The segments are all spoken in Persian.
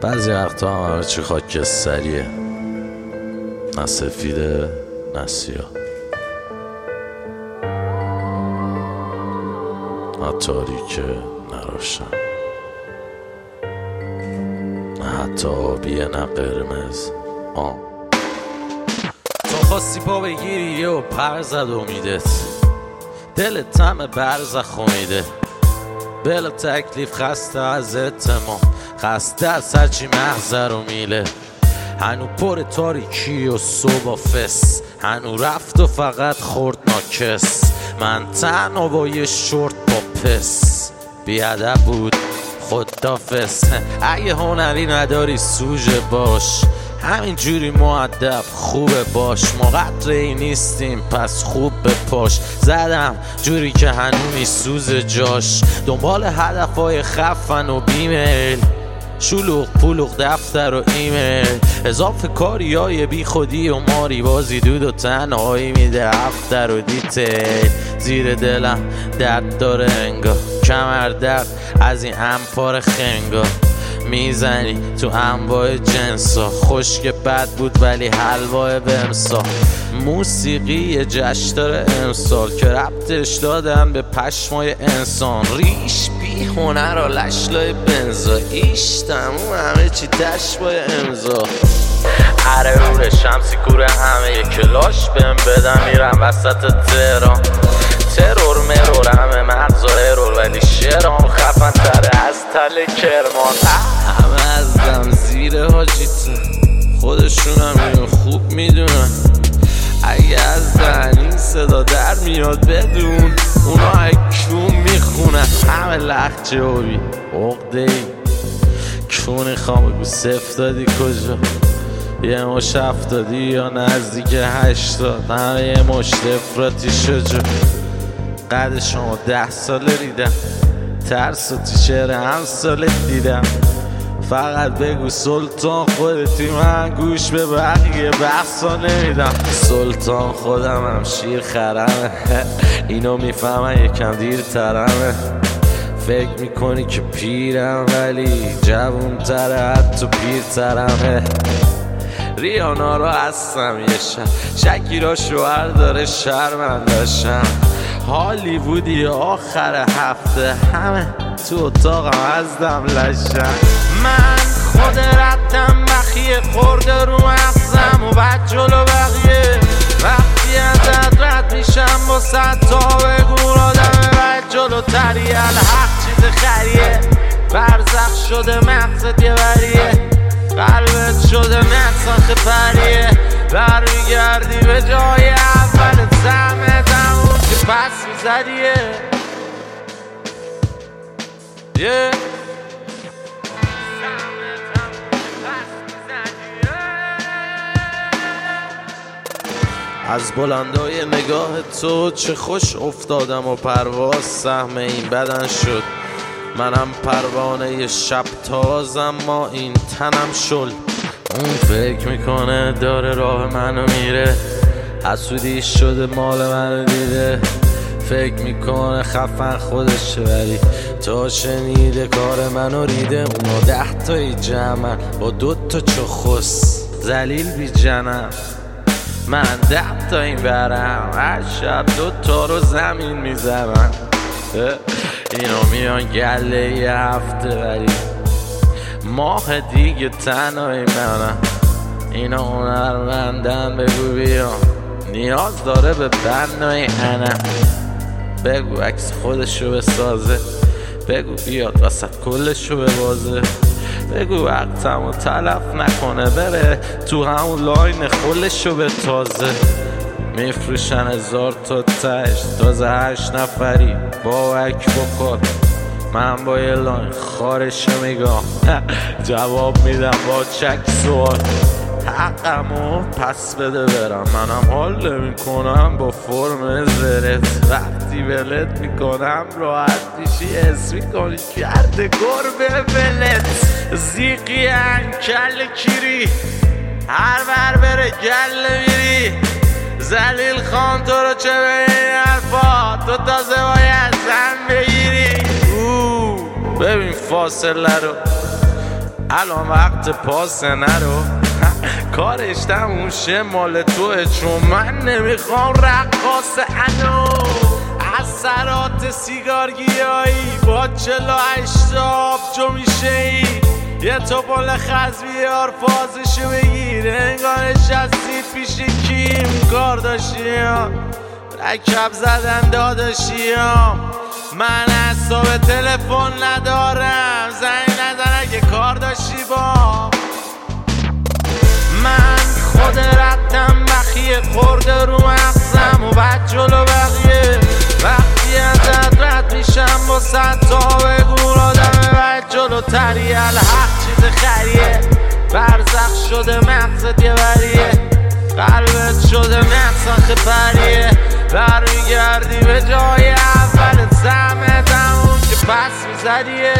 بعضی وقتا هم همه چی خاکستریه، نه سفیده نه سیاه، نه تاریکه نه روشن، نه حتی آبیه نه قرمز. تو خواستی پا بگیری و پر زد امیدت، دلت همه برزخ امیده، بلا تکلیف خسته از اتمام، خسته از هرچی مغزه رو میله. هنو پر تاریکی و صبح فس، هنو رفت و فقط خورد ناکس. من تنها با یه شورت با پس، بیادب بود خدافز. اگه هنری نداری سوژه باش، همین جوری مؤدب خوبه باش. ما قدری نیستیم پس خوب به پاش، زدم جوری که هنو میسوز جاش. دنبال هدفهای خفن و بیمیل، شلوغ پلوغ دفتر و ایمیل، اضافه کاری های بی خودی و ماری بازی، دود و تنهایی میده افتر و دیتیل. زیر دلم درد داره انگار، کمر درد از این امپار خنگا. میزنی تو انواع جنسا، خشک بد بود ولی حلوای بمسا. موسیقی جشندار امسال که ربطش دادن به پشمای انسان. ریش بی هنر و لشلای بنزا، ایش تموم همه چی تشبای امضا. عرور شمسی کوره همه کلاش بهم بدم، میرم وسط تهران. ترور مرور همه مغزا ارور، ولی شعرام خفن تره از تل کرمان. همه از دم زیر حاجیتون، خودشونم اینو خوب میدونن. اگه از دهنین صدا در میاد بدون، اونا اکون میخونن. همه لخجه و بی عقده ای، کونی خوام بگو صفر دادی کجا، یه مش 70 یا نزدیک 80. همه یه مشت افراطی شجا. قد شما 10 ساله ریدم، ترس و تیشر هم ساله دیدم. فقط بگو سلطان خودتی، من گوش به بقیه بحثا نمیدم. سلطان خودم هم شیر خرمه، اینو میفهمن یکم دیرترمه. فکر میکنی که پیرم ولی جوون تره، حتی پیرترمه. ریانا رو هستم یه شکیرا شوهر داره شرمندشم. هالیوودی آخر هفته، همه تو اتاقم از دم لشن. من خود ردم بخیه خورده رو مغزم و بعد جلو بقیه. وقتی ازت رد میشم با 100 تا بگون آدمه، بعد جلو تریه الحق چیز خریه. برزخ شده مغزت یه بریه، قلبت شده نساخ پریه. برمیگردی به جای اول زمت، همون که پس میزدیه. از بلندای نگاه تو چه خوش افتادم و پرواز سهم این بدن شد. منم پروانه شب تازم، ما این تنم شل. اون فکر میکنه داره راه منو میره، حسودی شده مال منو دیده. فکر میکنه خفن خودشه ولی تا شنیده کار منو ریده. اونا 10 تایی جمعن با 2 تا چخص زلیل بی جنم. من 10 تا این برم، هر شب 2 تا رو زمین میزنم. اینا میان گله یه هفته ولی ماه دیگه تنهایی منم. اینا هنرمندن بگو بیان، نیاز داره به بنای انم. بگو عکس خودشو بسازه، بگو بیاد وسط کلشو ببازه. بگو وقتمو تلف نکنه، بره تو همون لاین خلشو به تازه. میفروشن 1000 تا تش، تازه 8 نفری با وک بکن. من با یه لاین خارشو میگم، جواب میدم با چک سوال. حقمو پس بده برم، منم حال نمیکنم با فرم زرت. وقتی ولت میکنم راحت میشی، اس میکنی کرده گربه ولت. زیقی انکل کیری، هر بر بره گل میری. زلیل خان تو رو چه به این حرفا، تو تازه باید زن بگیری. ببین فاصله رو الان وقت پاسه نرو کارش تموم شه مال توه، چون من نمیخوام رقاص انو اثرات سیگار گیایی با 48 آبجو میشه ای یه توپل خز بیار فازشو بگیر انگار نشستی پیش کیم کارداشیان رکب زدن داداشیام من حساب تلفن ندارم زنگ نزن اگه کار داشتی با من خود ردم بخیه خورده رو مغزم و بعد جلو بقیه وقتی ازت رد میشم با 100 تا بگو آدم بعد جلو تریه الحق چیز خریه برزخ شده مغزت یه بریه قلبت شده مغزخ پریه برمیگردی به جای اولت زمت همون که پس میزدیه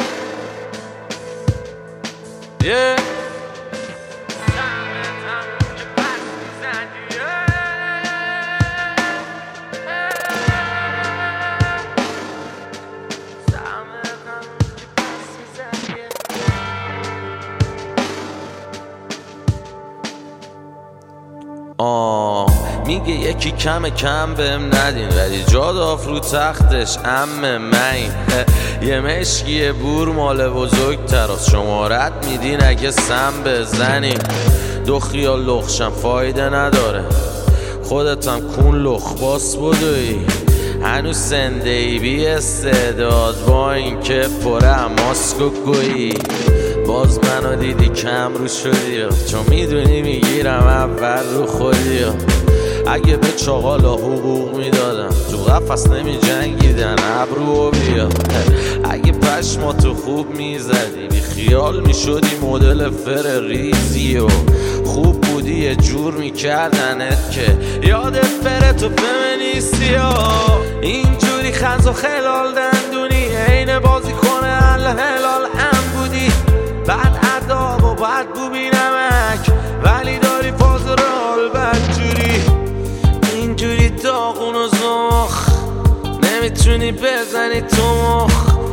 میگه یکی کم بهم ندین ولی جا داف رو تختش من یه مشکی بور مال بزرگ تراست شمارت میدین اگه سم بزنین دو خیال لخشم فایده نداره خودتم کون لخ باس بدوی هنوز سنده ای بی استعداد با این که پره ماسک و گویی باز منو دیدی کم رو شدی چون میدونی میگیرم اول رو خودی اگه به چاقالا حقوق میدادم تو قفص نمی جنگیدن ابرو بیا اگه پشماتو خوب میزدی بی خیال میشدی مدل فر ریزی و خوب بودی یه جور میکردنت که یادت بره تو فمینیستی اینجوری خز و خلال دندونی عین بازی کنه هلال هم بودی بعد عذاب و بعد بو بینمک ولی داری فاز رال بدجوری اینجوری داغون و زخ نمیتونی بزنی تو مخ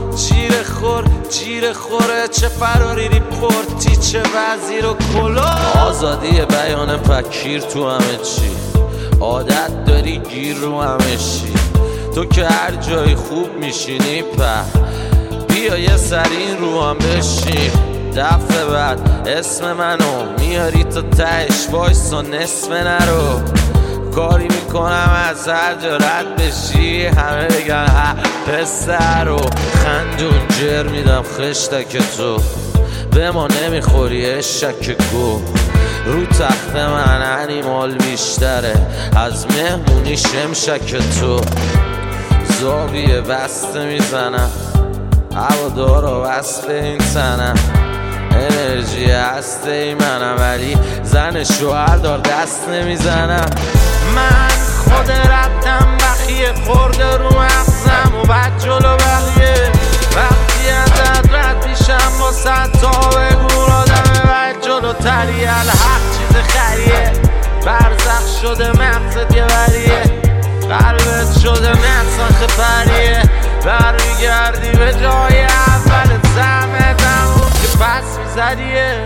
جیر خوره چه فراری ریپورتی چه وزیر و کلا آزادی بیان پکیر تو همه چی عادت داری گیر رو همه چی تو که هر جایی خوب میشینی بیا یه سرین رو هم بشین دفعه بعد اسم منو میاری تا تهش وایسا نصف نرو کاری میکنم از هر جا رد بشی همه بگن پسر رو خندون جر میدم خشتک تو به ما نمیخوری اشک گو رو تخت من انیمال بیشتره از مهمونی شمشک تو زاویه بسته میزنم هوادارا وصله این تنم انرژی هسته ای منم ولی زن شوهر دار دست نمیزنم من خود ردم بخیه خورده رو مغزم و بعد جلو بقیه وقتی ازت رد میشم با 100 تا بگو آدم بعد جلو تریه الحق چیز خریه برزخ شده مغزت یه بریه قلبت شده مغزخ پریه برمیگردی به جای اولت زمت همون که پس میزدیه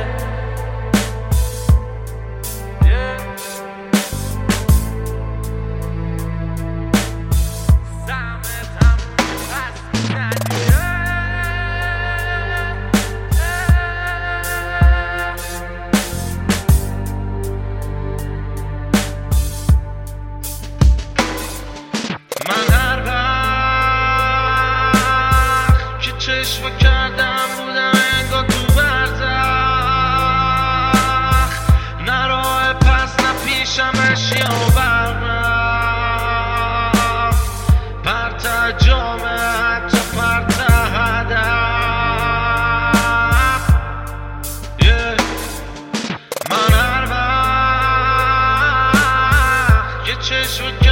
چشم کردم بودم انگار تو برزخ نه راه پس نه پیشم اشیا و برمم پرت جامعه حتی پرت هدف من هر وقت که چشم